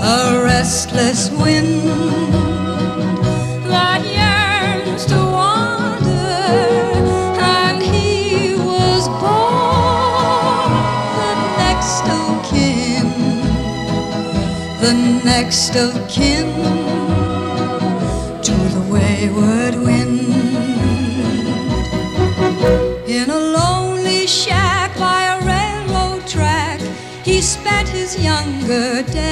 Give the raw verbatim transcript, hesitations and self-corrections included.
a restless wind that yearns to wander, and he was born the next of kin, the next of kin to the wayward wind. In a lonely shack by a railroad track, he spent his younger days.